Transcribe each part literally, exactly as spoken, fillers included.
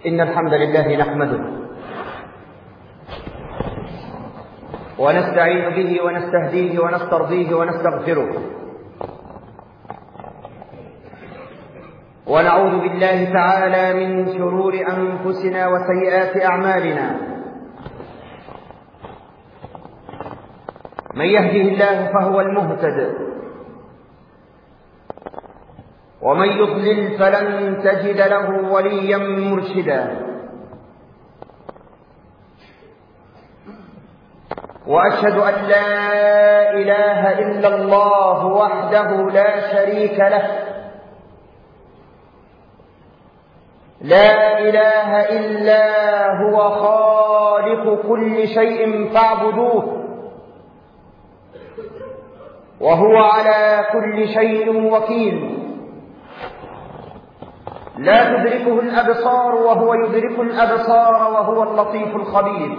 إن الحمد لله نحمده ونستعين به ونستهديه ونسترضيه ونستغفره، ونعوذ بالله تعالى من شرور أنفسنا وسيئات أعمالنا. من يهده الله فهو المهتد، ومن يضلل فلن تجد له وليا مرشدا. وأشهد أن لا إله إلا الله وحده لا شريك له، لا إله إلا هو خالق كل شيء فاعبدوه، وهو على كل شيء وكيل. لا تدركه الأبصار وهو يدرك الأبصار وهو اللطيف الخبير.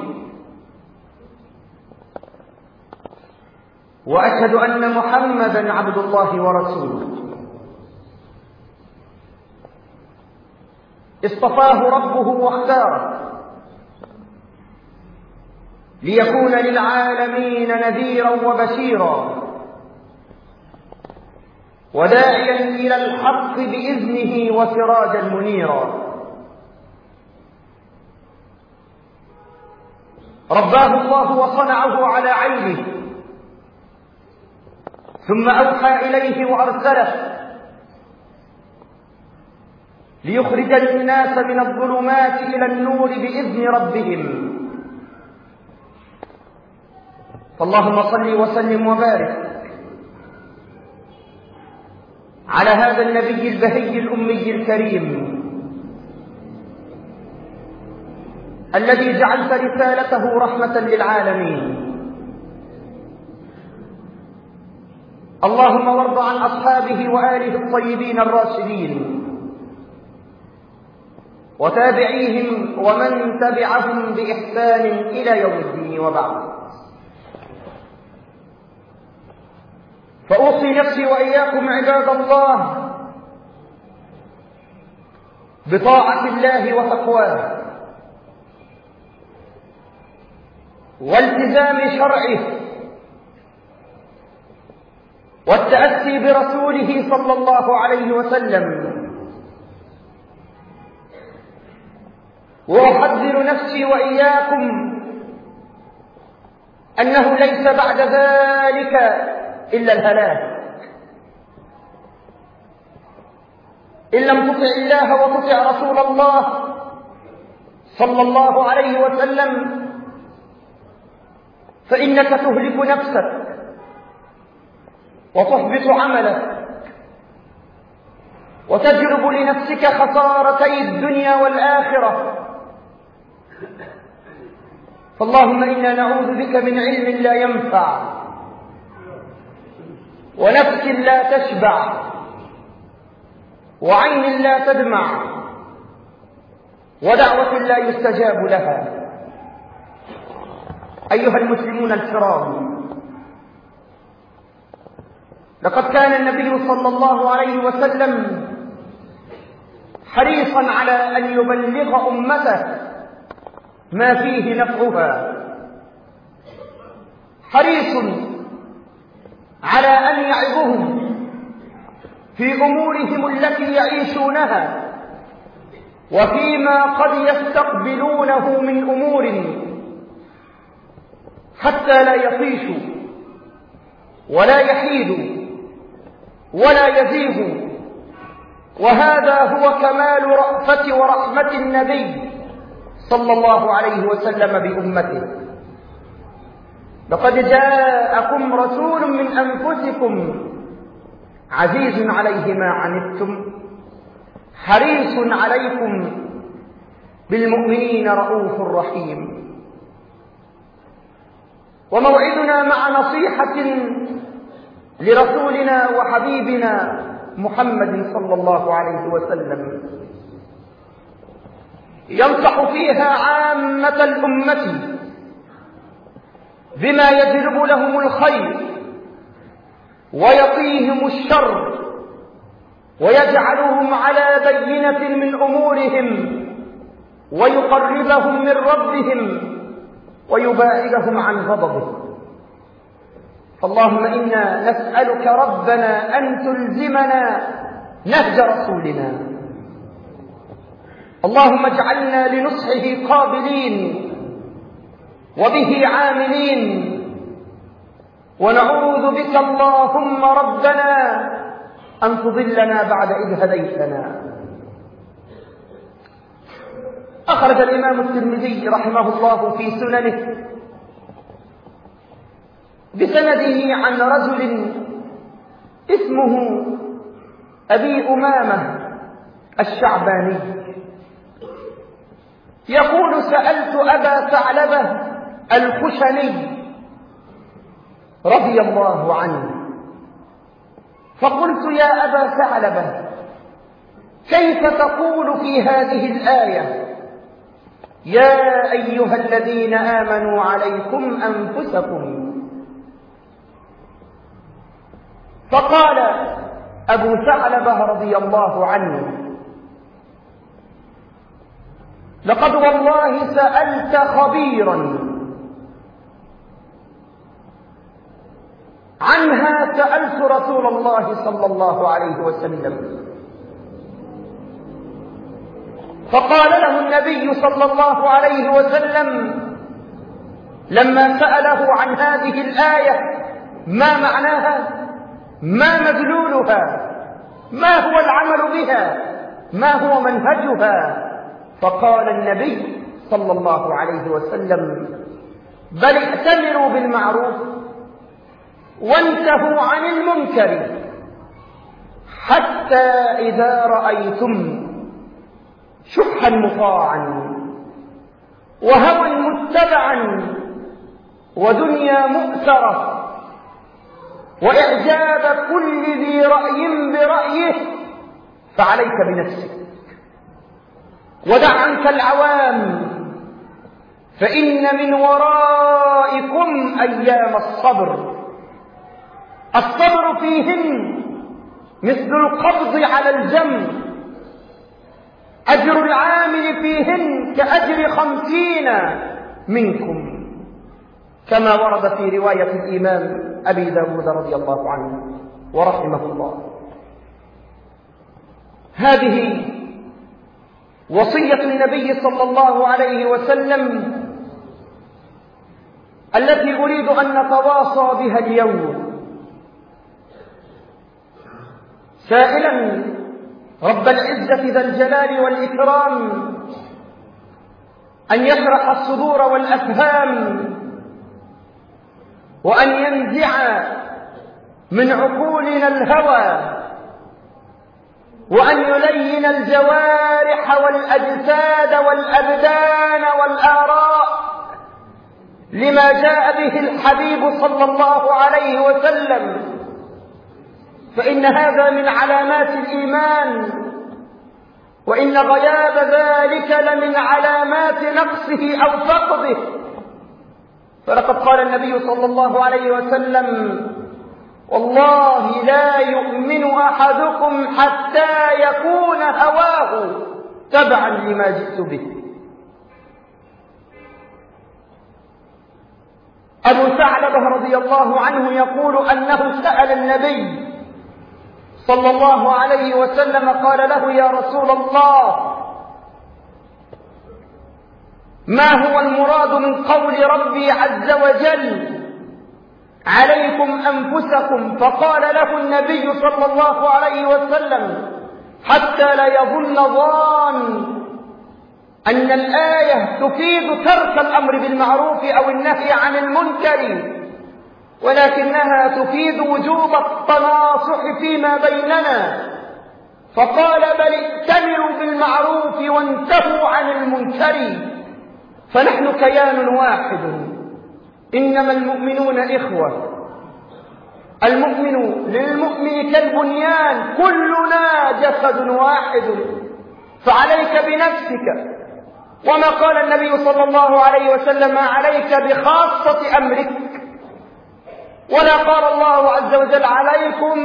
وأشهد أن محمدًا عبد الله ورسوله، اصطفاه ربه واختاره ليكون للعالمين نذيرا وبشيرا، وداعيا إلى الحق بإذنه وسراجا منيرا. رباه الله وصنعه على عينه، ثم أوحى إليه وأرسله ليخرج الناس من الظلمات إلى النور بإذن ربهم. فاللهم صل وسلم وبارك على هذا النبي البهي الأمي الكريم الذي جعلت رسالته رحمة للعالمين. اللهم وارض عن أصحابه وآله الطيبين الراشدين وتابعيهم ومن تبعهم بإحسان إلى يوم الدين، وبعد. فأوصي نفسي وإياكم عباد الله بطاعة الله وتقواه والتزام شرعه والتأسي برسوله صلى الله عليه وسلم. وأحذر نفسي وإياكم أنه ليس بعد ذلك إلا الهلاك. إن لم تطع الله وتطع رسول الله صلى الله عليه وسلم فإنك تهلك نفسك وتحبط عملك وتجلب لنفسك خسارتي الدنيا والآخرة. فاللهم إنا نعوذ بك من علم لا ينفع، ونفس لا تشبع، وعين لا تدمع، ودعوة لا يستجاب لها. أيها المسلمون الكرام، لقد كان النبي صلى الله عليه وسلم حريصا على أن يبلغ أمته ما فيه نفعها، حريص على أن يعظهم في أمورهم التي يعيشونها وفيما قد يستقبلونه من أمور، حتى لا يطيشوا ولا يحيدوا ولا يزيغوا. وهذا هو كمال رأفة ورحمة النبي صلى الله عليه وسلم بأمته. لقد جاءكم رسول من أنفسكم عزيز عليه ما عنتم حريص عليكم بالمؤمنين رؤوف رحيم. وموعدنا مع نصيحة لرسولنا وحبيبنا محمد صلى الله عليه وسلم ينصح فيها عامة الأمة بما يجلب لهم الخير ويقيهم الشر ويجعلهم على بينة من أمورهم ويقربهم من ربهم ويباعدهم عن غضبه. اللهم إنا نسألك ربنا أن تلزمنا نهج رسولنا. اللهم اجعلنا لنصحه قابلين وبه عاملين، ونعوذ بك اللهم ربنا أن تضلنا بعد إذ هديتنا. أخرج الإمام الترمذي رحمه الله في سننه بسنده عن رجل اسمه أبي أمامة الشعباني يقول: سألت أبا ثعلبة الخشني رضي الله عنه فقلت: يا أبا ثعلبة، كيف تقول في هذه الآية: يا أيها الذين آمنوا عليكم أنفسكم؟ فقال أبو ثعلبة رضي الله عنه: لقد والله سألت خبيرا، عنها سألت رسول الله صلى الله عليه وسلم. فقال له النبي صلى الله عليه وسلم لما سأله عن هذه الآية: ما معناها؟ ما مدلولها؟ ما هو العمل بها؟ ما هو منهجها؟ فقال النبي صلى الله عليه وسلم: بل ائتمروا بالمعروف وانتهوا عن المنكر، حتى إذا رأيتم شحا مطاعا وهوى متبعا ودنيا مؤثرة وإعجاب كل ذي رأي برأيه، فعليك بنفسك ودع عنك العوام، فإن من ورائكم أيام الصبر، الصبر فيهن مثل القبض على الجمر، أجر العامل فيهن كأجر خمسين منكم، كما ورد في رواية الإمام أبي داود رضي الله عنه ورحمه الله. هذه وصية النبي صلى الله عليه وسلم التي أريد أن نتواصى بها اليوم، سائلا رب العزة ذا الجلال والإكرام أن يشرح الصدور والأفهام، وأن ينزع من عقولنا الهوى، وأن يلين الجوارح والأجساد والأبدان والآراء لما جاء به الحبيب صلى الله عليه وسلم، فإن هذا من علامات الإيمان، وإن غياب ذلك لمن علامات نقصه أو فقده. فلقد قال النبي صلى الله عليه وسلم: والله لا يؤمن أحدكم حتى يكون هواه تبعا لما جئت به. أبو ثعلبة رضي الله عنه يقول أنه سأل النبي صلى الله عليه وسلم، قال له: يا رسول الله، ما هو المراد من قول ربي عز وجل: عليكم أنفسكم؟ فقال له النبي صلى الله عليه وسلم: حتى لا يظن ظان أن الآية تفيد ترك الأمر بالمعروف أو النهي عن المنكر، ولكنها تفيد وجوب التناصح فيما بيننا. فقال: بل ائتمروا بالمعروف وانتهوا عن المنكر، فنحن كيان واحد، إنما المؤمنون إخوة، المؤمن للمؤمن كالبنيان، كلنا جسد واحد، فعليك بنفسك. وما قال النبي صلى الله عليه وسلم: عليك بخاصة أمرك، ولا قال الله عز وجل: عليكم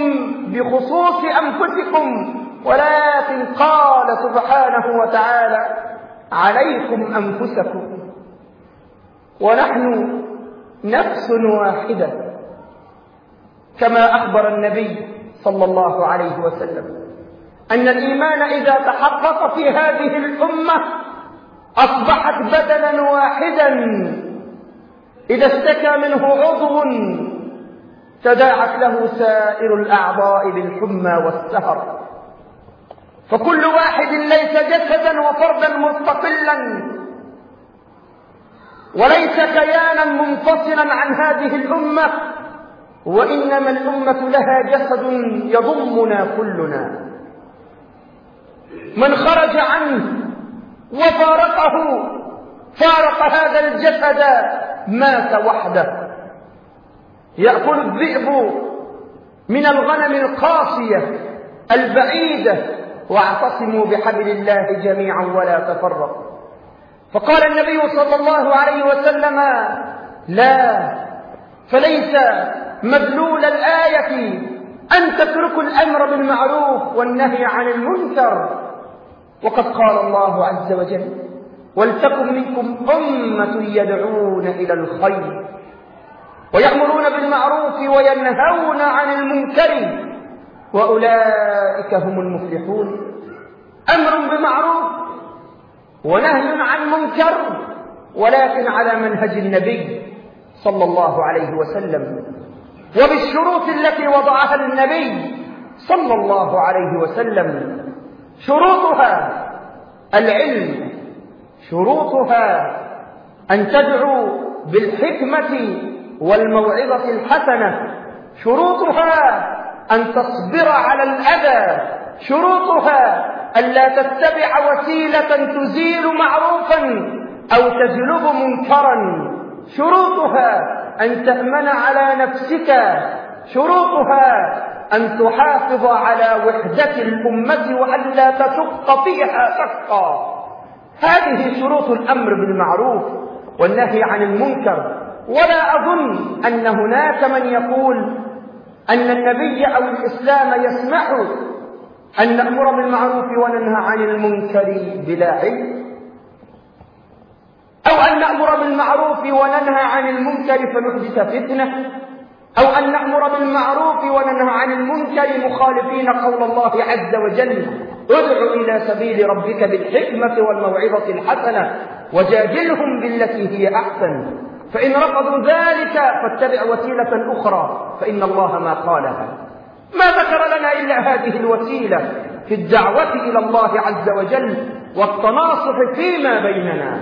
بخصوص أنفسكم، ولكن قال سبحانه وتعالى: عليكم أنفسكم، ونحن نفس واحدة، كما أخبر النبي صلى الله عليه وسلم أن الإيمان إذا تحقق في هذه الأمة أصبحت بدنا واحدا، إذا اشتكى منه عضو تداعت له سائر الأعضاء بالحمى والسهر، فكل واحد ليس جسدا وفردا مستقلا وليس كيانا منفصلا عن هذه الأمة، وإنما الأمة لها جسد يضمنا كلنا. من خرج عنه وفارقه فارق هذا الجسد مات وحده. يأكل الذئب من الغنم القاصية البعيدة، واعتصموا بحبل الله جميعا ولا تفرقوا. فقال النبي صلى الله عليه وسلم: لا، فليس مدلول الآية أن تتركوا الأمر بالمعروف والنهي عن المنكر، وقد قال الله عز وجل: ولتكن منكم أمة يدعون إلى الخير ويأمرون بالمعروف وينهون عن المنكر وأولئك هم المفلحون. أمر بمعروف ونهي عن منكر، ولكن على منهج النبي صلى الله عليه وسلم وبالشروط التي وضعها النبي صلى الله عليه وسلم. شروطها العلم، شروطها أن تدعو بالحكمة والموعظة الحسنة، شروطها أن تصبر على الأذى، شروطها ألا تتبع وسيلة تزيل معروفا أو تجلب منكرا، شروطها أن تأمن على نفسك، شروطها أن تحافظ على وحدة الأمة وألا تشق فيها شقا. هذه شروط الأمر بالمعروف والنهي عن المنكر. ولا أظن أن هناك من يقول أن النبي أو الإسلام يسمح أن نأمر بالمعروف وننهى عن المنكر بلا علم، أو أن نأمر بالمعروف وننهى عن المنكر فنحدث فتنة، أو أن نأمر بالمعروف وننهى عن المنكر مخالفين قول الله عز وجل: ادع إلى سبيل ربك بالحكمة والموعظة الحسنة وجادلهم بالتي هي أحسن، فإن رفضوا ذلك فاتبع وسيلة أخرى فإن الله ما قالها. ما ذكر لنا إلا هذه الوسيلة في الدعوة إلى الله عز وجل والتناصح فيما بيننا.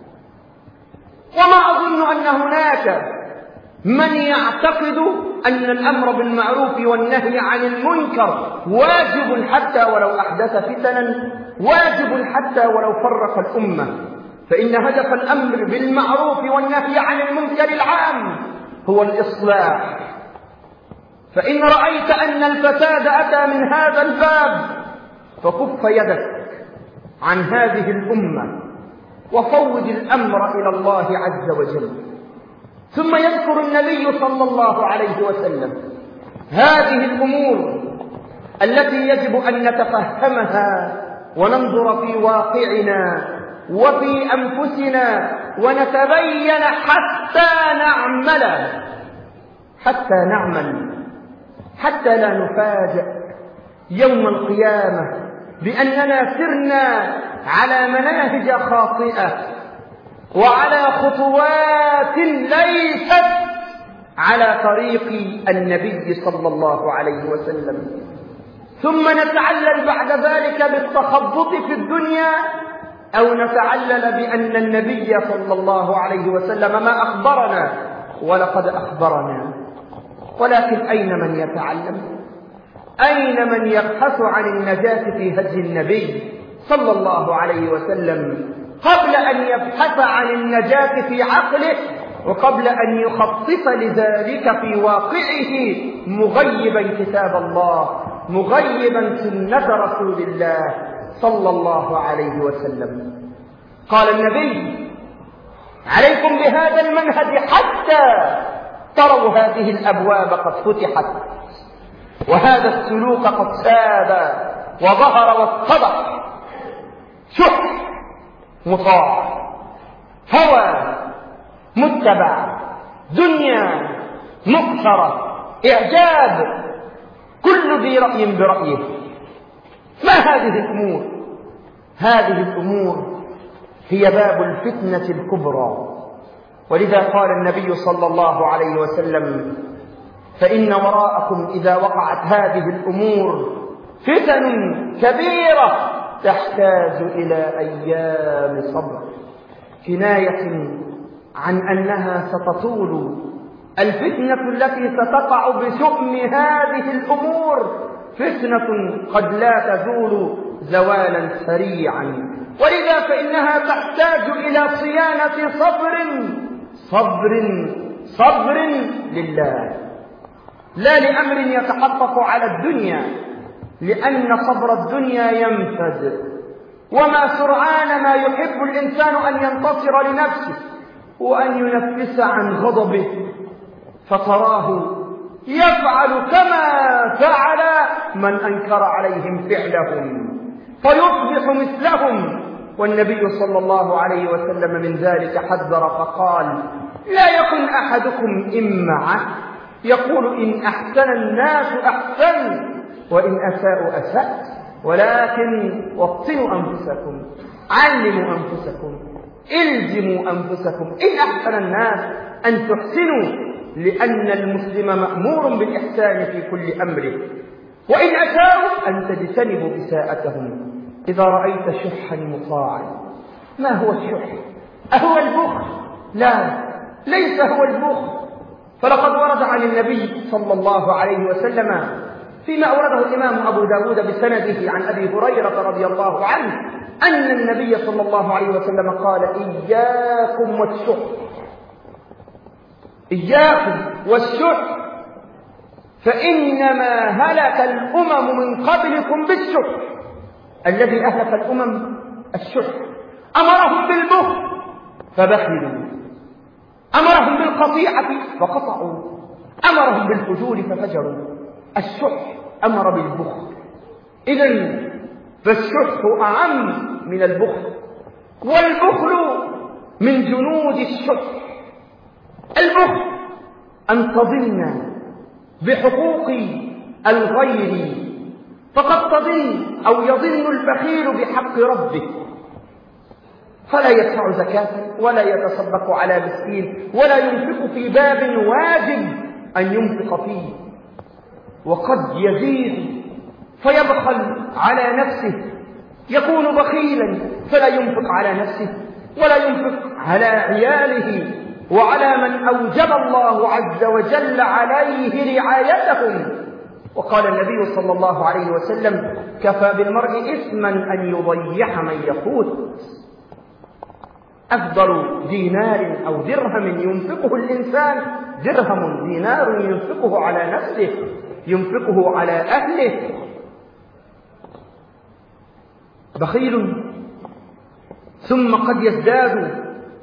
وما أظن أن هناك من يعتقد أن الأمر بالمعروف والنهي عن المنكر واجب حتى ولو أحدث فتنا، واجب حتى ولو فرق الأمة، فإن هدف الأمر بالمعروف والنهي عن المنكر العام هو الإصلاح. فإن رأيت أن الفساد أتى من هذا الباب فكف يدك عن هذه الأمة وفوض الأمر إلى الله عز وجل. ثم يذكر النبي صلى الله عليه وسلم هذه الأمور التي يجب أن نتفهمها وننظر في واقعنا وفي أنفسنا ونتبين حتى نعمل حتى نعمل حتى لا نفاجأ يوم القيامة بأننا سرنا على مناهج خاطئة وعلى خطوات ليست على طريق النبي صلى الله عليه وسلم، ثم نتعلل بعد ذلك بالتخبط في الدنيا، أو نتعلل بأن النبي صلى الله عليه وسلم ما أخبرنا ولقد أخبرنا. ولكن أين من يتعلم؟ أين من يبحث عن النجاة في هدي النبي صلى الله عليه وسلم قبل أن يبحث عن النجاة في عقله وقبل أن يخطط لذلك في واقعه مغيبا كتاب الله، مغيبا سنة رسول الله صلى الله عليه وسلم. قال النبي: عليكم بهذا المنهج حتى تروا هذه الأبواب قد فتحت وهذا السلوك قد ساد وظهر واتضح. شح مطاع، هوى متبع، دنيا مؤثرة، إعجاب، كل ذي رأي برأيه. ما هذه الأمور؟ هذه الأمور هي باب الفتنة الكبرى. ولذا قال النبي صلى الله عليه وسلم: فإن وراءكم إذا وقعت هذه الأمور فتن كبيرة تحتاج إلى أيام صبر، كناية عن أنها ستطول. الفتنة التي ستقع بشؤم هذه الأمور فتنة قد لا تزول زوالا سريعا، ولذا فإنها تحتاج إلى صيانة صبر صبر صبر لله، لا لأمر يتحقق على الدنيا، لأن صبر الدنيا ينفد، وما سرعان ما يحب الإنسان أن ينتصر لنفسه وأن ينفس عن غضبه، فتراه يفعل كما فعل من أنكر عليهم فعلهم فيصبح مثلهم. والنبي صلى الله عليه وسلم من ذلك حذر فقال: لا يكن أحدكم إمعة يقول إن أحسن الناس أحسن وإن أساءوا أسأت، ولكن وطنوا أنفسكم، علموا أنفسكم، الزموا أنفسكم. إن أحسن الناس أن تحسنوا، لأن المسلم مأمور بالإحسان في كل أمره، وإن أساءوا أن تجتنبوا إساءتهم. إذا رأيت شحا مطاعا، ما هو الشح؟ أهو البخل؟ لا، ليس هو البخل. فلقد ورد عن النبي صلى الله عليه وسلم فيما أورده الإمام أبو داود بسنده عن أبي هريرة رضي الله عنه أن النبي صلى الله عليه وسلم قال: إياكم والشح، إياكم والشح، فإنما هلك الأمم من قبلكم بالشح. الذي أهلك الأمم الشح. أمرهم بالبخل فبخلوا، أمرهم بالقطيعة فقطعوا، أمرهم بالفجور ففجروا. الشح أمر بالبخل. إذن فالشح أعم من البخل، والبخل من جنود الشح. البخل أن تظن بحقوق الغير، فقد تظن أو يظن البخيل بحق ربه، فلا يدفع زكاة ولا يتصدق على مسكين ولا ينفق في باب واجب أن ينفق فيه، وقد يزيد فيبخل على نفسه، يكون بخيلا فلا ينفق على نفسه ولا ينفق على عياله وعلى من أوجب الله عز وجل عليه رعايتهم. وقال النبي صلى الله عليه وسلم: كفى بالمرء إثما أن يضيع من يقوت. أفضل دينار أو درهم ينفقه الإنسان درهم، دينار ينفقه على نفسه، ينفقه على أهله. بخيل ثم قد يزداد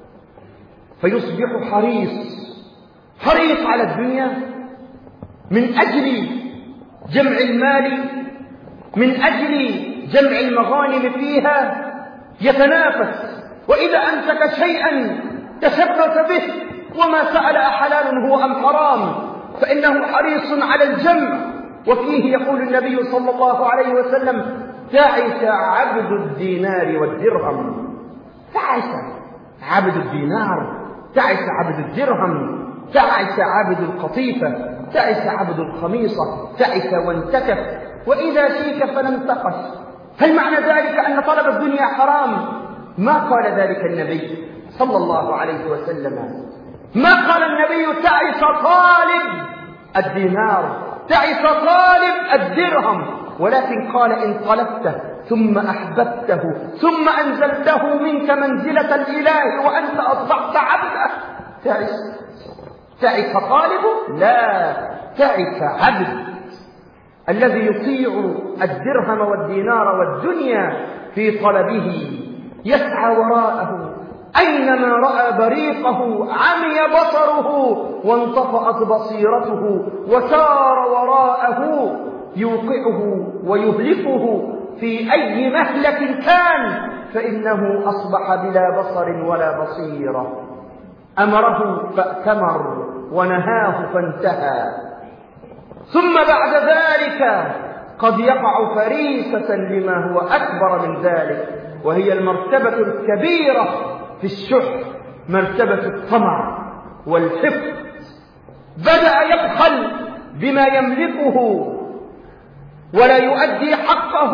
فيصبح حريص، حريص على الدنيا من أجل جمع المال، من أجل جمع المغانم فيها يتنافس، وإذا أمسك شيئا تشبث به، وما سأل أحلال هو أم حرام، فإنه حريص على الجمع. وفيه يقول النبي صلى الله عليه وسلم: تعس عبد الدينار والدرهم. تعس عبد الدينار، تعس عبد الدرهم، تعس عبد القطيفة، تعس عبد الخميصة، تعس وانتكف، وإذا شيك فلم تقش. هل معنى ذلك أن طلب الدنيا حرام؟ ما قال ذلك النبي صلى الله عليه وسلم. ما قال النبي: تعس طالب الدينار، تعس طالب الدرهم، ولكن قال: إن طلبته ثم أحببته ثم أنزلته منك منزلة الإله وأنت أصبحت عبده، تعس. تعس طالبه؟ لا، تعس عبد الذي يطيع الدرهم والدينار والدنيا في طلبه، يسعى وراءه، أينما رأى بريقه عمي بصره وانطفأت بصيرته، وسار وراءه يوقعه ويهلكه في أي مهلك كان فإنه أصبح بلا بصر ولا بصيرة. أمره فأتمر ونهاه فانتهى. ثم بعد ذلك قد يقع فريسة لما هو أكبر من ذلك، وهي المرتبة الكبيرة في الشح، مرتبة الطمع والحقد. بدأ يبخل بما يملكه ولا يؤدي حقه،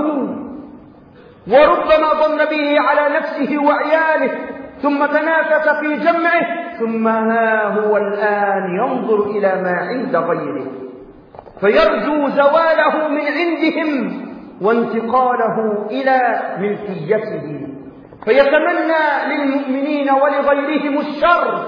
وربما ظن به على نفسه وعياله، ثم تنافس في جمعه، ثم ها هو الآن ينظر إلى ما عند غيره فيرجو زواله من عندهم وانتقاله إلى ملكيته، فيتمنى للمؤمنين ولغيرهم الشر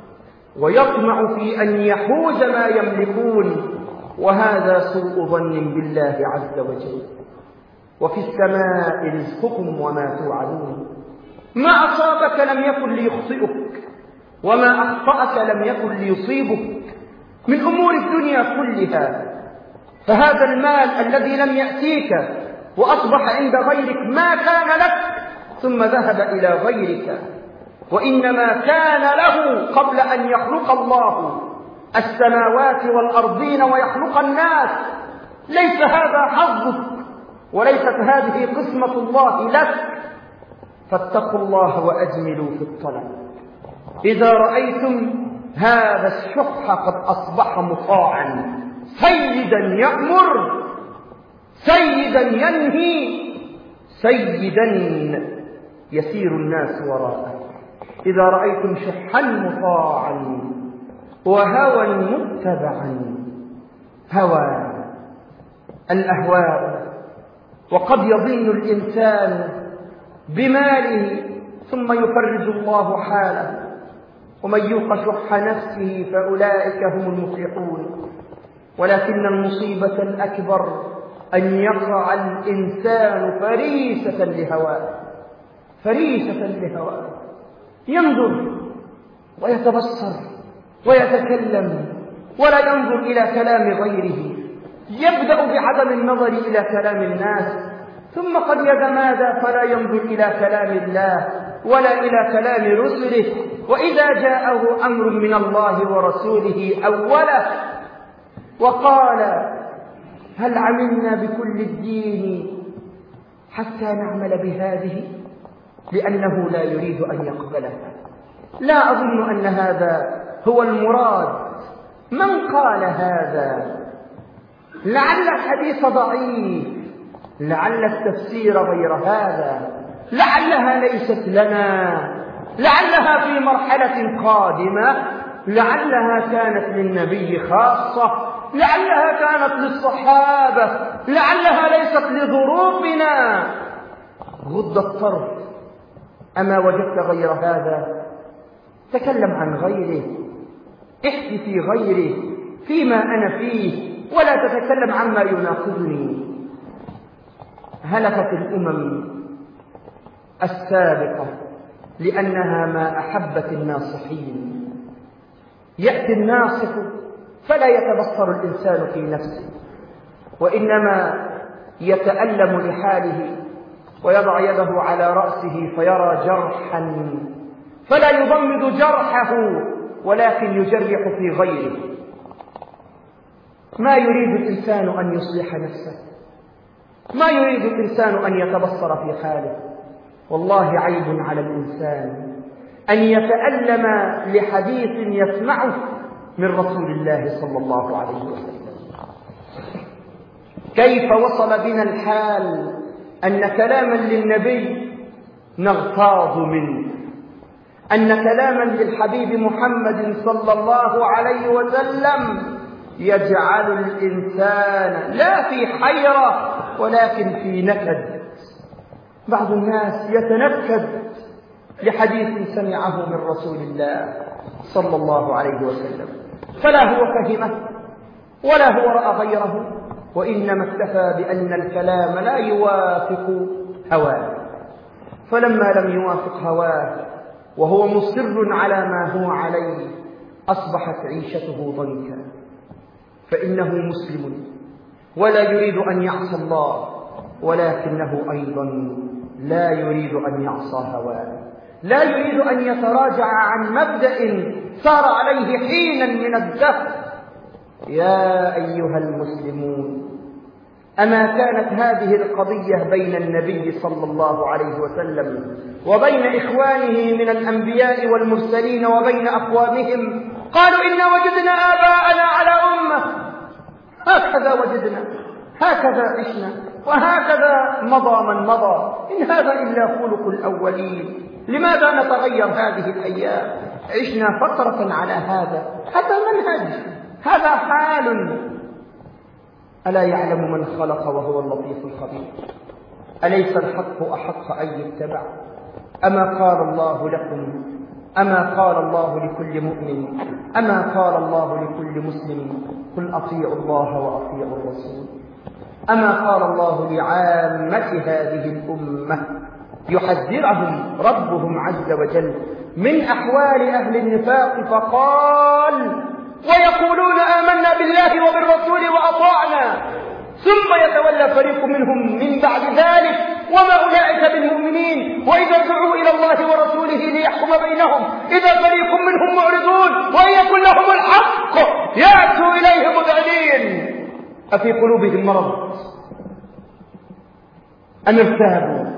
ويطمع في أن يحوز ما يملكون، وهذا سوء ظن بالله عز وجل. وفي السماء رزقكم وما توعدون. ما أصابك لم يكن ليخطئك، وما أخطأك لم يكن ليصيبك من أمور الدنيا كلها. فهذا المال الذي لم يأتيك وأصبح عند غيرك ما كان لك ثم ذهب إلى غيرك، وإنما كان له قبل أن يخلق الله السماوات والأرضين ويخلق الناس. ليس هذا حظك وليست هذه قسمة الله لك، فاتقوا الله وأجملوا في الطلب. إذا رأيتم هذا الشح قد أصبح مطاعا، سيدا يأمر، سيدا ينهي، سيدا يسير الناس وراءه. إذا رأيتم شحا مطاعا وهوى متبعا، هوى الأهواء. وقد يضن الإنسان بماله ثم يفرج الله حاله، ومن يوق شح نفسه فأولئك هم المفلحون. ولكن المصيبة الأكبر أن يقع الإنسان فريسة لهواه، فريسة لهواه، ينظر ويتبصر ويتكلم ولا ينظر إلى كلام غيره، يبدأ بعدم النظر إلى كلام الناس، ثم قد يتمادى فلا ينظر إلى كلام الله ولا إلى كلام رسله، وإذا جاءه أمر من الله ورسوله أوله وقال هل عملنا بكل الدين حتى نعمل بهذه، لأنه لا يريد أن يقبلها. لا أظن أن هذا هو المراد. من قال هذا؟ لعل الحديث ضعيف، لعل التفسير غير هذا، لعلها ليست لنا، لعلها في مرحلة قادمة، لعلها كانت للنبي خاصة، لعلها كانت للصحابة، لعلها ليست لظروفنا. غض الطرف. أما وجدت غير هذا؟ تكلم عن غيره، احكي في غيره فيما أنا فيه، ولا تتكلم عما يناقضني. هلكت الأمم السابقة لأنها ما أحبت الناصحين. يأتي الناصح فلا يتبصر الإنسان في نفسه، وإنما يتألم لحاله ويضع يده على رأسه فيرى جرحا فلا يضمد جرحه ولكن يجرح في غيره. ما يريد الإنسان أن يصلح نفسه، ما يريد الإنسان أن يتبصر في حاله. والله عيب على الإنسان أن يتألم لحديث يسمعه من رسول الله صلى الله عليه وسلم. كيف وصل بنا الحال أن كلاما للنبي نغتاظ منه، أن كلاما للحبيب محمد صلى الله عليه وسلم يجعل الإنسان لا في حيرة ولكن في نكد. بعض الناس يتنكد لحديث سمعه من رسول الله صلى الله عليه وسلم، فلا هو فهمه ولا هو رأى غيره، وإنما اكتفى بأن الكلام لا يوافق هواه. فلما لم يوافق هواه وهو مصر على ما هو عليه أصبحت عيشته ضنكا. فإنه مسلم ولا يريد أن يعصى الله، ولكنه أيضا لا يريد أن يعصى هواه، لا يريد أن يتراجع عن مبدأ سار عليه حينا من الدهر. يا أيها المسلمون، أما كانت هذه القضية بين النبي صلى الله عليه وسلم وبين إخوانه من الأنبياء والمرسلين وبين أقوامهم؟ قالوا إنا وجدنا آباءنا على أمة، هكذا وجدنا، هكذا عشنا، وهكذا مضى من مضى، إن هذا إلا خلق الأولين. لماذا نتغير هذه الأيام؟ عشنا فترة على هذا، هذا منهج، هذا حال. ألا يعلم من خلق وهو اللطيف الخبير؟ أليس الحق أحق أن يتبع؟ أما قال الله لكم، أما قال الله لكل مؤمن، أما قال الله لكل مسلم قل أطيعوا الله وأطيعوا الرسول؟ أما قال الله لعامة هذه الأمة يحذرهم ربهم عز وجل من أحوال أهل النفاق فقال ويقولون آمنا بالله وبالرسول وأطعنا ثم يتولى فريق منهم من بعد ذلك وما أولئك بالمؤمنين وإذا دعوا إلى الله ورسوله ليحكم بينهم إذا فريق منهم معرضون وإن يكن لهم الحق يأتوا إليه مذعنين أفي قلوبهم مرض أم ارتابوا؟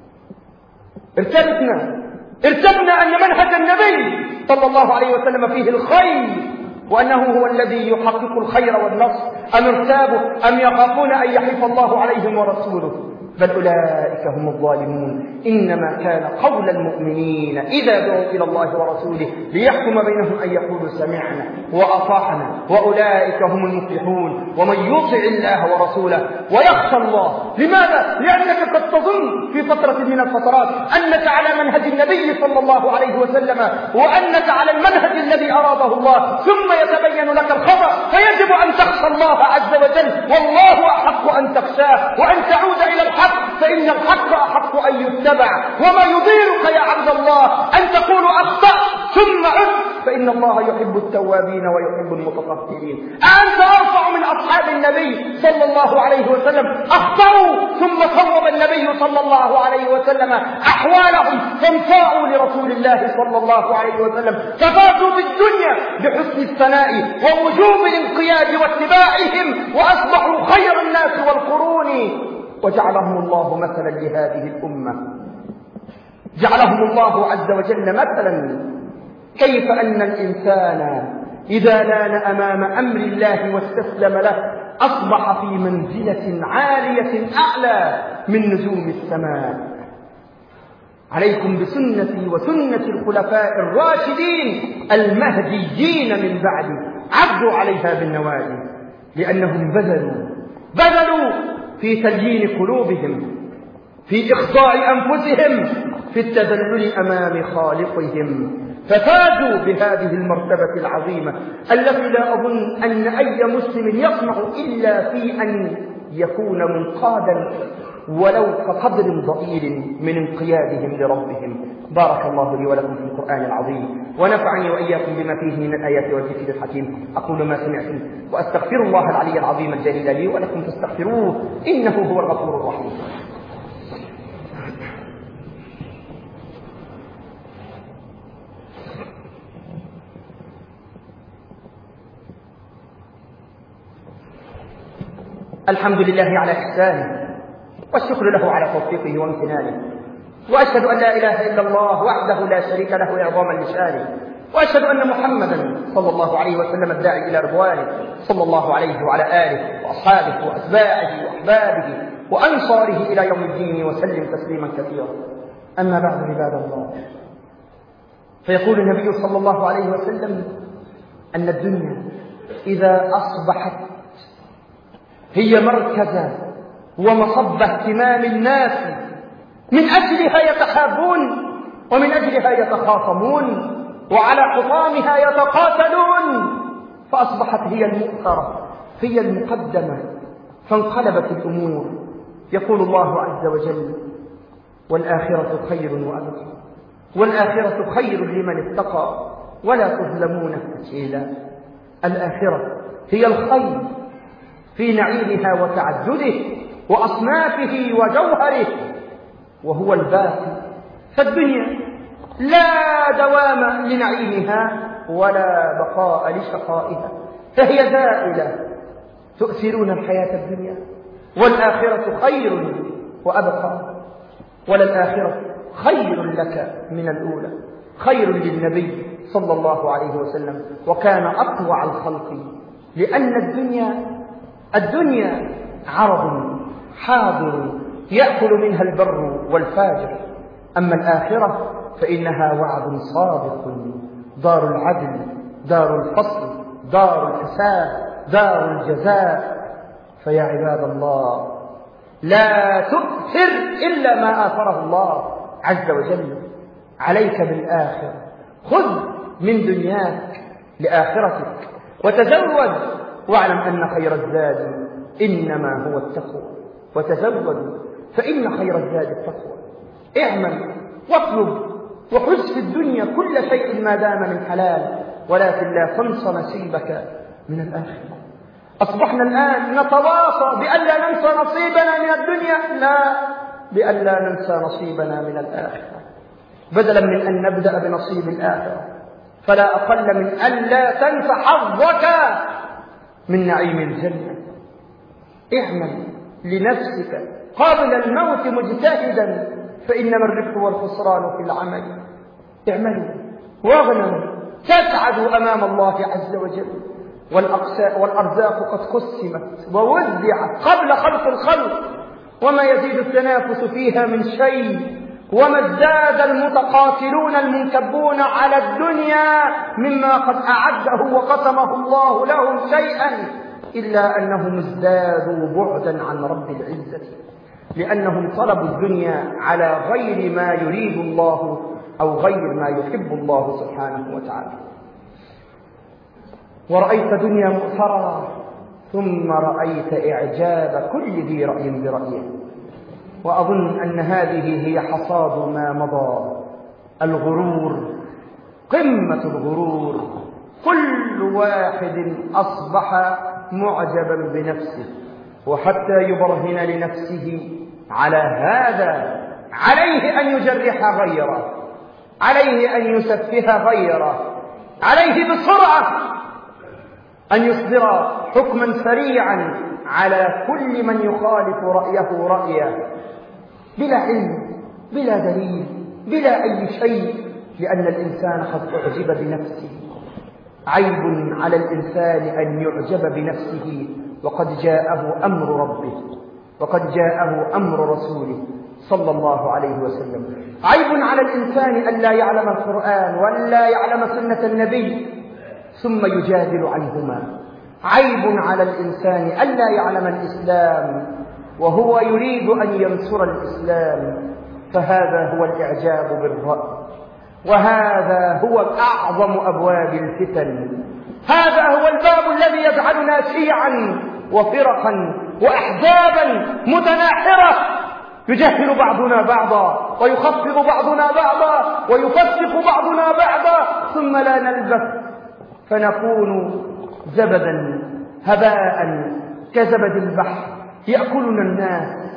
ارتبتنا ارتبنا أن منهج النبي صلى الله عليه وسلم فيه الخير وأنه هو الذي يحقق الخير والنصر، أم ارتابوا أم يخافون أن يحيف الله عليهم ورسوله؟ بل أولئك هم الظالمون. إنما كان قول المؤمنين إذا دعوا إلى الله ورسوله ليحكم بينهم أن يقولوا سمعنا وأطعنا وأولئك هم المفلحون. ومن يطع الله ورسوله ويخشى الله. لماذا؟ لأنك قد تظن في فترة من الفترات أنك على منهج النبي صلى الله عليه وسلم وأنك على المنهج الذي أراده الله، ثم يتبين لك الخطأ فيجب أن تخشى الله عز وجل، والله أحق أن تخشاه وأن تعود إلى الحق، فإن الحق أحق أن يتبع. وما يضيرك يا عبد الله أن تقول أخطأ ثم عد، فإن الله يحب التوابين ويحب المتطهرين. أنت أرفع من أصحاب النبي صلى الله عليه وسلم، أخطأوا ثم صوب النبي صلى الله عليه وسلم أحوالهم فانصاعوا لرسول الله صلى الله عليه وسلم، ففازوا بالدنيا بحسن الثناء ووجوب الانقياد واتباعهم وأصبحوا خير الناس والقرون، وجعلهم الله مثلا لهذه الأمة، جعلهم الله عز وجل مثلا. كيف أن الإنسان إذا لان أمام أمر الله واستسلم له أصبح في منزلة عالية أعلى من نجوم السماء. عليكم بسنتي وسنة الخلفاء الراشدين المهديين من بعدي، عضوا عليها بالنواجذ، لأنهم بذلوا بذلوا في تليين قلوبهم، في إخضاع أنفسهم، في التذلل أمام خالقهم، ففازوا بهذه المرتبة العظيمة التي لا أظن أن أي مسلم يطمع إلا في أن يكون منقادا ولو كقدر ضئيل من انقيادهم لربهم. بارك الله لي ولكم في القرآن العظيم، ونفعني وإياكم بما فيه من الآيات والذكر الحكيم. أقول ما سمعتم وأستغفر الله العلي العظيم الجليل لي ولكم فاستغفروه إنه هو الغفور الرحيم. الحمد لله على إحسانه والشكر له على توفيقه وامتنانه، وأشهد أن لا إله إلا الله وحده لا شريك له إعظاما لشانه، وأشهد أن محمدا صلى الله عليه وسلم الداعي إلى رضوانه صلى الله عليه وعلى آله وأصحابه وأتباعه وأحبابه وأنصاره إلى يوم الدين وسلم تسليما كثيرا. أما بعد عباد الله، فيقول النبي صلى الله عليه وسلم أن الدنيا إذا أصبحت هي مركز ومصب اهتمام الناس، من أجلها يتحابون ومن أجلها يتخاصمون وعلى حطامها يتقاتلون، فأصبحت هي المؤثرة هي المقدمة، فانقلبت الأمور. يقول الله عز وجل والآخرة خير وأبقى، والآخرة خير لمن اتقى ولا تظلمون فتيلا. الآخرة هي الخير في نعيمها وتعدده، وأصنافه وجوهره، وهو الباقي. فالدنيا لا دوام لنعيمها ولا بقاء لشقائها، فهي زائلة. تؤثرون الحياة الدنيا والآخرة خير وأبقى، وللآخرة خير لك من الأولى. خير للنبي صلى الله عليه وسلم، وكان أطوع الخلق، لأن الدنيا الدنيا عرض حاضر يأكل منها البر والفاجر، أما الآخرة فإنها وعد صادق، دار العدل، دار الفصل، دار الحساب، دار الجزاء. فيا عباد الله، لا تؤثر إلا ما آثره الله عز وجل. عليك بالآخرة، خذ من دنياك لآخرتك، وتزود واعلم أن خير الزاد إنما هو التقوى. وتزود فإن خير الزاد التقوى. اعمل واطلب وحز في الدنيا كل شيء ما دام من حلال، ولكن لا تنس نصيبك من الآخرة. أصبحنا الآن نتواصى بألا ننسى نصيبنا من الدنيا، لا، بألا ننسى نصيبنا من الآخرة، بدلا من أن نبدأ بنصيب الآخرة، فلا أقل من أن لا تنسى حظك من نعيم الجنة. اعمل لنفسك قبل الموت مجتهدا، فإنما الربح والخسران في العمل. اعملوا واغنموا تسعدوا أمام الله عز وجل. والأرزاق قد قسمت ووزعت قبل خلق الخلق، وما يزيد التنافس فيها من شيء، وما ازداد المتقاتلون المنكبون على الدنيا مما قد أعده وقسمه الله لهم شيئا، إلا أنهم ازدادوا بعدا عن رب العزة، لأنهم طلبوا الدنيا على غير ما يريد الله أو غير ما يحب الله سبحانه وتعالى. ورأيت دنيا مؤثرة، ثم رأيت إعجاب كل ذي رأي برأيه. وأظن أن هذه هي حصاد ما مضى، الغرور، قمة الغرور. كل واحد أصبح معجبا بنفسه، وحتى يبرهن لنفسه على هذا عليه أن يجرح غيره، عليه أن يسفه غيره، عليه بسرعة أن يصدر حكما سريعا على كل من يخالف رأيه رأيه، بلا علم، بلا دليل، بلا أي شيء، لأن الإنسان قد أعجب بنفسه. عيب على الإنسان أن يعجب بنفسه وقد جاءه أمر ربه، وقد جاءه أمر رسوله صلى الله عليه وسلم. عيب على الإنسان أن لا يعلم القرآن ولا يعلم سنة النبي ثم يجادل عنهما. عيب على الإنسان أن لا يعلم الإسلام وهو يريد أن ينصر الإسلام، فهذا هو الإعجاب بالرأي، وهذا هو أعظم أبواب الفتن. هذا هو الباب الذي يجعلنا شيعا وفرقا وأحزابا متناحرة، يجهل بعضنا بعضا ويخفض بعضنا بعضا ويفسق بعضنا بعضا، ثم لا نلبث فنكون زبدا هباء كزبد البحر، يأكلنا الناس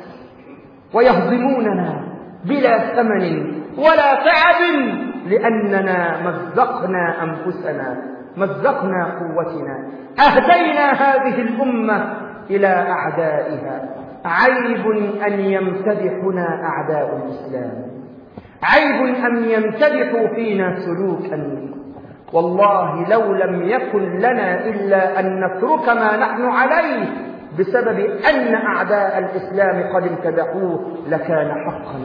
ويهضموننا بلا ثمن ولا تعب، لأننا مزقنا أنفسنا، مزقنا قوتنا، أهدينا هذه الأمة إلى أعدائها. عيب أن يمتدحنا أعداء الإسلام، عيب أن يمتدحوا فينا سلوكا. والله لو لم يكن لنا إلا أن نترك ما نحن عليه بسبب أن أعداء الإسلام قد امتدحوه لكان حقا.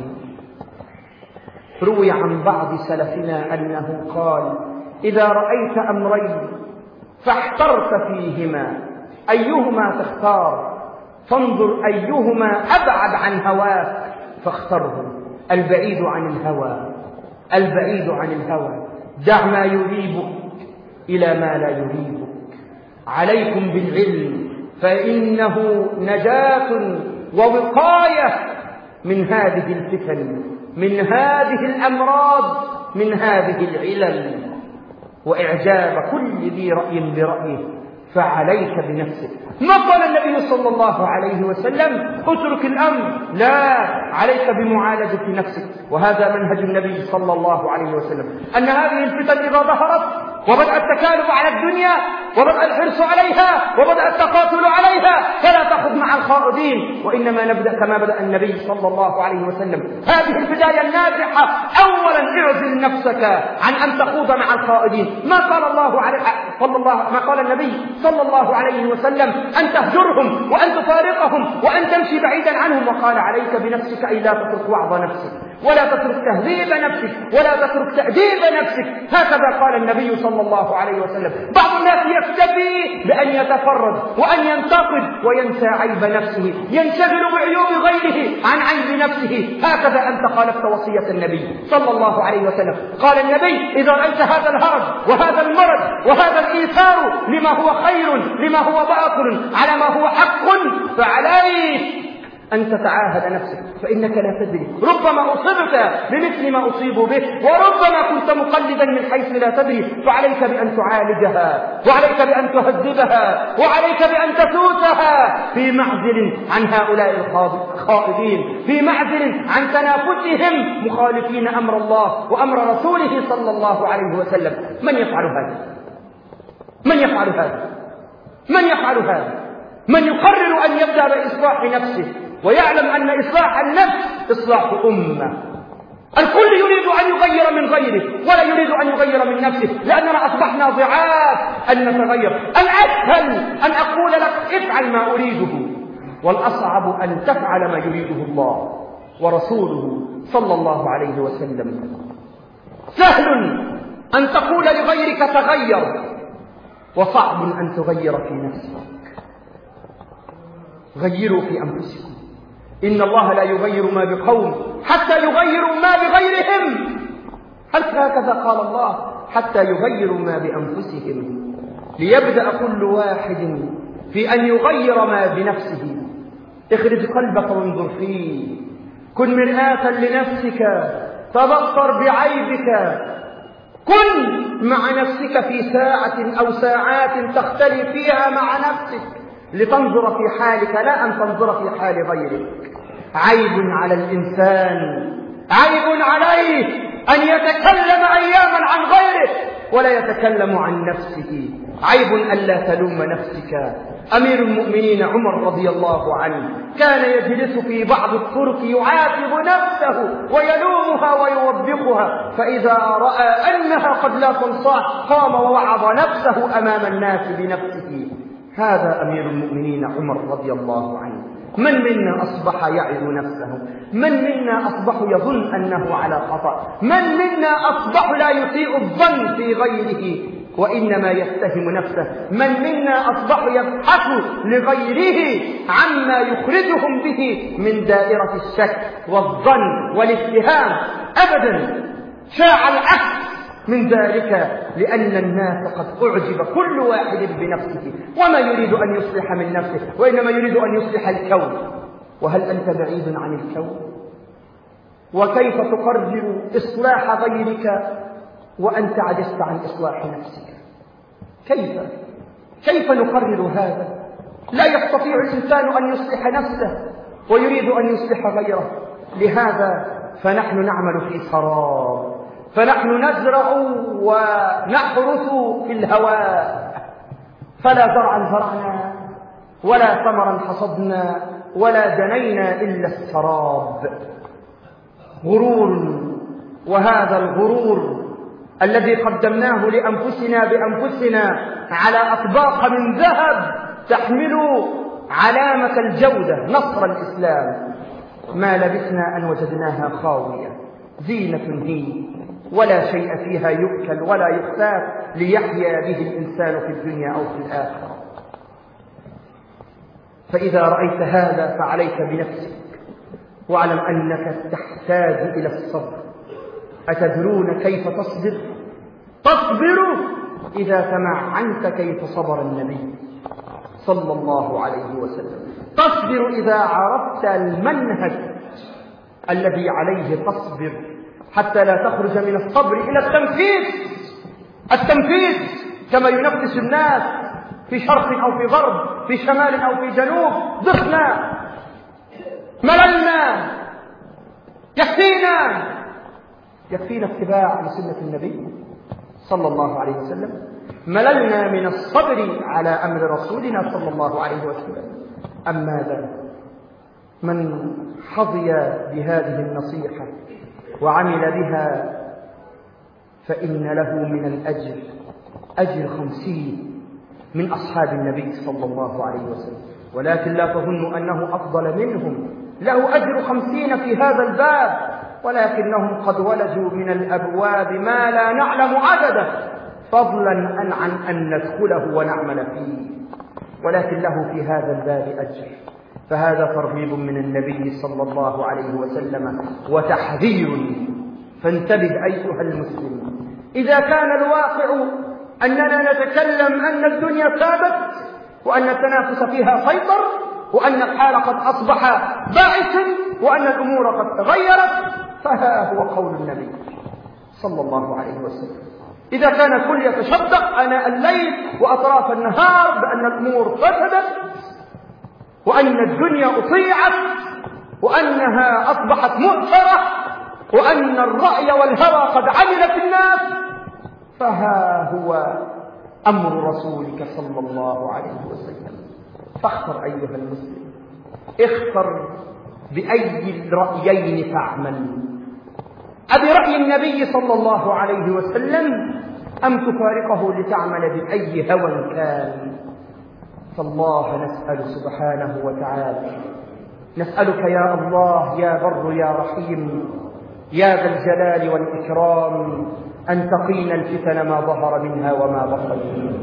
روي عن بعض سلفنا أنه قال: إذا رأيت أمرين فاحترت فيهما أيهما تختار، فانظر أيهما أبعد عن هواك فاختره. البعيد عن الهوى، البعيد عن الهوى. دع ما يريبك إلى ما لا يريبك. عليكم بالعلم، فإنه نجاة ووقاية من هذه الفتن، من هذه الأمراض، من هذه العلل. وإعجاب كل ذي رأي برأيه، فعليك بنفسك. ما قال النبي صلى الله عليه وسلم اترك الأمر، لا، عليك بمعالجة نفسك. وهذا منهج النبي صلى الله عليه وسلم، أن هذه الفتن إذا ظهرت وبدأ التكالب على الدنيا وبدأ الحرص عليها وبدأ التقاتل عليها فلا تأخذ مع الخائضين، وإنما نبدأ كما بدأ النبي صلى الله عليه وسلم. هذه البداية الناجحة، أولا اعزل نفسك عن أن تخوض مع الخائضين. ما قال الله عليه صلى الله ما قال النبي صلى الله عليه وسلم أن تهجرهم وأن تفارقهم وأن تمشي بعيدا عنهم، وقال عليك بنفسك أي لا تترك وعظ نفسك ولا تترك تهذيب نفسك ولا تترك تأديب نفسك. هكذا قال النبي صلى الله عليه وسلم. بعض الناس يكتفي بأن يتفرد وأن ينتقد وينسى عيب نفسه، ينشغل بعيوب غيره عن عيب نفسه. هكذا أنت خالفت وصية النبي صلى الله عليه وسلم. قال النبي إذا رأيت هذا الهرج وهذا المرض وهذا الإيثار لما هو خير لما هو باطل على ما هو حق فعليك أن تتعاهد نفسك، فإنك لا تدري، ربما أصبت بمثل ما أصيب به وربما كنت مقلدا من حيث لا تدري. فعليك بأن تعالجها وعليك بأن تهذبها وعليك بأن تسوسها في معزل عن هؤلاء الخائضين، في معزل عن تنافسهم مخالفين أمر الله وأمر رسوله صلى الله عليه وسلم. من يفعل هذا؟ من يفعل هذا؟ من يفعل هذا؟ من يقرر أن يبدأ بإصلاح نفسه ويعلم أن إصلاح النفس إصلاح أمة. الكل يريد أن يغير من غيره ولا يريد أن يغير من نفسه، لأننا أصبحنا ضعاف أن نتغير. الأسهل أن أقول لك افعل ما أريده، والأصعب أن تفعل ما يريده الله ورسوله صلى الله عليه وسلم. سهل أن تقول لغيرك تغير، وصعب أن تغير في نفسك. غيروا في أنفسكم، إن الله لا يغير ما بقوم حتى يغيروا ما بغيرهم. هل هكذا قال الله؟ حتى يغيروا ما بأنفسهم. ليبدأ كل واحد في أن يغير ما بنفسه. اخرج قلبك وانظر فيه، كن مرآة لنفسك، تبصر بعيبك، كن مع نفسك في ساعة أو ساعات تختلي فيها مع نفسك لتنظر في حالك لا أن تنظر في حال غيرك. عيب على الإنسان، عيب عليه أن يتكلم أياما عن غيره ولا يتكلم عن نفسه. عيب ألا تلوم نفسك. أمير المؤمنين عمر رضي الله عنه كان يجلس في بعض الطرق يعاتب نفسه ويلومها ويوبخها، فإذا رأى أنها قد لا تنصاع قام ووعظ نفسه أمام الناس بنفسه. هذا أمير المؤمنين عمر رضي الله عنه. من منا أصبح يعظ نفسه؟ من منا أصبح يظن أنه على خطأ؟ من منا أصبح لا يسيء الظن في غيره وإنما يتهم نفسه؟ من منا أصبح يبحث لغيره عما يخرجهم به من دائرة الشك والظن والاتهام؟ أبدا، شاع العكس من ذلك، لأن الناس قد أعجب كل واحد بنفسه وما يريد أن يصلح من نفسه وإنما يريد أن يصلح الكون. وهل أنت بعيد عن الكون؟ وكيف تقرر إصلاح غيرك وأنت عجزت عن إصلاح نفسك؟ كيف كيف نقرر هذا؟ لا يستطيع الإنسان أن يصلح نفسه ويريد أن يصلح غيره. لهذا فنحن نعمل في سراب، فنحن نزرع ونحرث في الهواء، فلا زرعا زرعنا ولا ثمرا حصدنا ولا دنينا إلا السراب. غرور، وهذا الغرور الذي قدمناه لأنفسنا بأنفسنا على أطباق من ذهب تحمل علامة الجودة نصر الإسلام، ما لبثنا أن وجدناها خاوية. زينة هي ولا شيء فيها يؤكل ولا يختار ليحيا به الإنسان في الدنيا أو في الآخرة. فإذا رأيت هذا فعليك بنفسك، واعلم أنك تحتاج إلى الصبر. أتدرون كيف تصبر؟ تصبر إذا تمعنت كيف صبر النبي صلى الله عليه وسلم. تصبر إذا عرفت المنهج الذي عليه تصبر، حتى لا تخرج من الصبر إلى التنفيذ. التنفيذ كما ينفس الناس في شرق أو في غرب، في شمال أو في جنوب، ضفنا، مللنا، يكفينا يكفينا اتباع لسنة النبي صلى الله عليه وسلم. مللنا من الصبر على أمر رسولنا صلى الله عليه وسلم. أم ماذا؟ من حظي بهذه النصيحة وعمل بها فإن له من الأجر أجر خمسين من أصحاب النبي صلى الله عليه وسلم، ولكن لا تظنوا أنه أفضل منهم، له أجر خمسين في هذا الباب، ولكنهم قد ولجوا من الأبواب ما لا نعلم عدده، فضلا عن أن ندخله ونعمل فيه، ولكن له في هذا الباب أجر. فهذا ترغيب من النبي صلى الله عليه وسلم وتحذير، فانتبه أيها المسلم. إذا كان الواقع أننا نتكلم أن الدنيا ثابت وأن التنافس فيها سيطر وأن الحال قد أصبح باعثا وأن الأمور قد تغيرت، فها هو قول النبي صلى الله عليه وسلم. إذا كان الكل يتشدق آناء الليل وأطراف النهار بأن الأمور فسدت وأن الدنيا أطيعت وأنها أصبحت مؤثرة وأن الرأي والهوى قد عملت الناس، فها هو أمر رسولك صلى الله عليه وسلم. فاختر أيها المسلم، اختر بأي الرأيين تعمل، أبرأي النبي صلى الله عليه وسلم أم تفارقه لتعمل بأي هوى كان. فالله نسأل سبحانه وتعالى، نسألك يا الله يا بر يا رحيم يا ذا الجلال والإكرام أن تقينا الفتن ما ظهر منها وما بطن.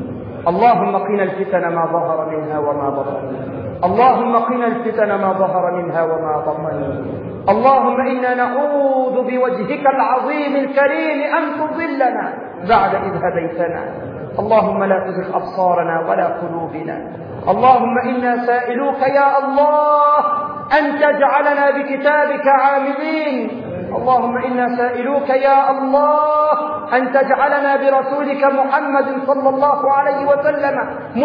اللهم قنا الفتن ما ظهر منها وما بطن. اللهم قنا الفتن ما ظهر منها وما بطن. اللهم إنا نعوذ بوجهك العظيم الكريم أن تضلنا بعد إذ هديتنا. اللهم لا تزغ أبصارنا ولا قلوبنا. اللهم إنا سائلوك يا الله أن تجعلنا بكتابك عاملين. اللهم إنا سائلوك يا الله أن تجعلنا برسولك محمد صلى الله عليه وسلم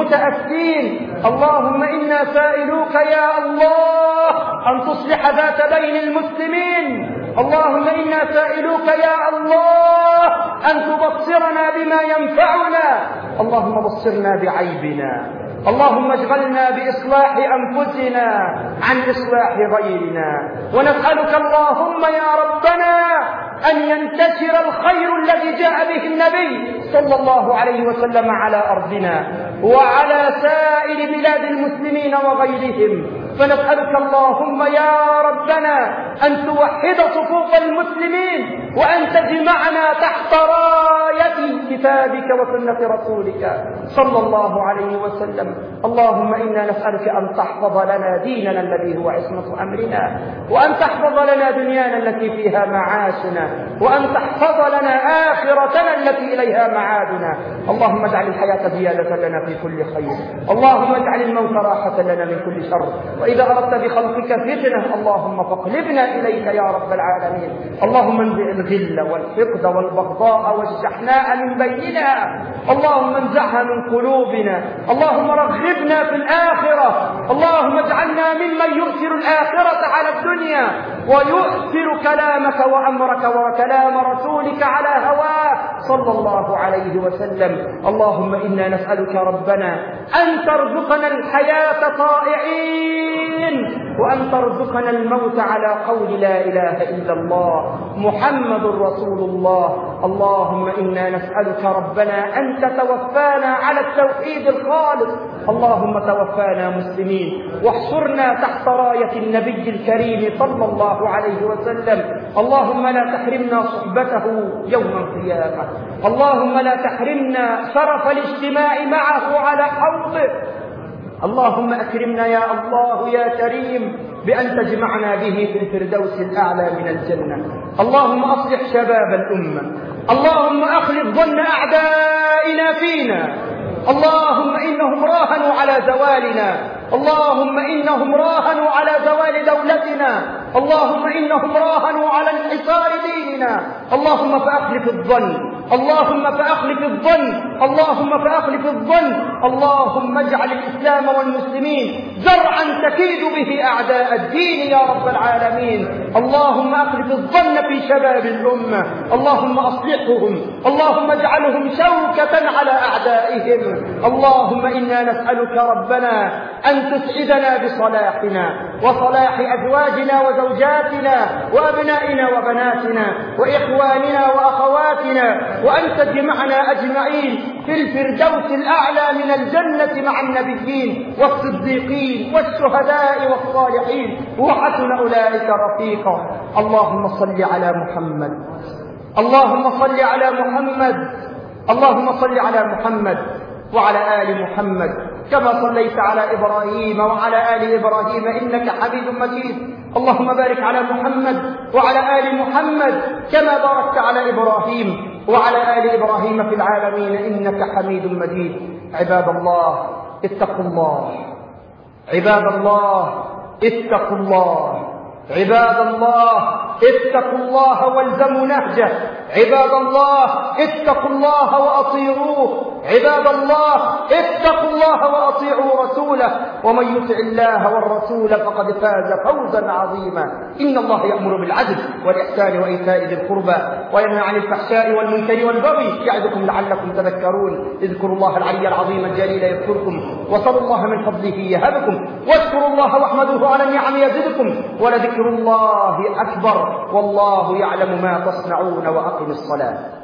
متأسين. اللهم إنا سائلوك يا الله أن تصلح ذات بين المسلمين. اللهم إنا سائلوك يا الله أن تبصرنا بما ينفعنا. اللهم بصرنا بعيبنا. اللهم اشغلنا بإصلاح أنفسنا عن إصلاح غيرنا. ونسألك اللهم يا ربنا أن ينتشر الخير الذي جاء به النبي صلى الله عليه وسلم على أرضنا وعلى سائر بلاد المسلمين وغيرهم. فنسألك اللهم يا ربنا أن توحد صفوف المسلمين وأن تجمعنا تحت راية كتابك وسنة رسولك صلى الله عليه وسلم. اللهم إنا نسألك أن تحفظ لنا ديننا الذي هو عصمة أمرنا، وأن تحفظ لنا دنيانا التي فيها معاشنا، وأن تحفظ لنا آخرتنا التي إليها معادنا. اللهم اجعل الحياة زيادة لنا في كل خير. اللهم اجعل الموت راحة لنا من كل شر. وإذا أردت بخلقك فتنة اللهم فاقلبنا إليك يا رب العالمين. اللهم انزع الغل والحقد والبغضاء والشحناء من بيننا. اللهم انزعها من قلوبنا. اللهم رغبنا في الآخرة. اللهم اجعلنا ممن يؤثر الآخرة على الدنيا ويؤثر كلامك وأمرك وكلام رسولك على هواه صلى الله عليه وسلم. اللهم إنا نسألك ربنا أن ترزقنا الحياة طائعين وأن ترزقنا الموت على قول لا إله إلا الله محمد رسول الله. اللهم إنا نسألك ربنا أن تتوفانا على التوحيد الخالص. اللهم توفانا مسلمين واحشرنا تحت راية النبي الكريم صلى الله عليه وسلم. اللهم لا تحرمنا صحبته يوم القيامة. اللهم لا تحرمنا شرف الاجتماع معه على حوضه. اللهم أكرمنا يا الله يا كريم بأن تجمعنا به في الفردوس الأعلى من الجنة. اللهم أصلح شباب الأمة. اللهم أخلف ظن أعدائنا فينا. اللهم إنهم راهنوا على زوالنا. اللهم إنهم راهنوا على زوال دولتنا، اللهم إنهم راهنوا على انحصار ديننا، اللهم فأخلف الظن، اللهم فأخلف الظن، اللهم فأخلف الظن، اللهم اجعل الإسلام والمسلمين زرعا تكيد به أعداء الدين يا رب العالمين. اللهم أخلف الظن في شباب الأمة، اللهم أصلحهم، اللهم اجعلهم شوكة على أعدائهم. اللهم إنا نسألك ربنا أن تسعدنا بصلاحنا وصلاح أزواجنا وزوجاتنا وأبنائنا وبناتنا وإخواننا وأخواتنا، وأن تجمعنا أجمعين في الفردوس الأعلى من الجنة مع النبيين والصديقين والشهداء والصالحين وحسن أولئك رفيقا. اللهم صل على محمد، اللهم صل على محمد، اللهم صل على محمد وعلى آل محمد كما صليت على إبراهيم وعلى آل إبراهيم إنك حميد مجيد. اللهم بارك على محمد وعلى آل محمد كما باركت على إبراهيم وعلى آل إبراهيم في العالمين إنك حميد مجيد. عباد الله اتقوا الله، عباد الله اتقوا الله، عباد الله اتقوا الله والزموا نهجه، عباد الله اتقوا الله وأطيعوه، عباد الله اتقوا الله وأطيعوا رسوله، ومن يطع الله والرسول فقد فاز فوزا عظيما. إن الله يأمر بالعدل والإحسان وإيتاء ذي القربى وينهى عن الفحشاء والمنكر والبغي يعظكم لعلكم تذكرون. اذكروا الله العلي العظيم الجليل يذكركم، وصلوا الله من فضله يهبكم، واذكروا الله واحمدوه على النعم يزدكم، ولذكر الله أكبر والله يعلم ما تصنعون. وأقم الصلاة.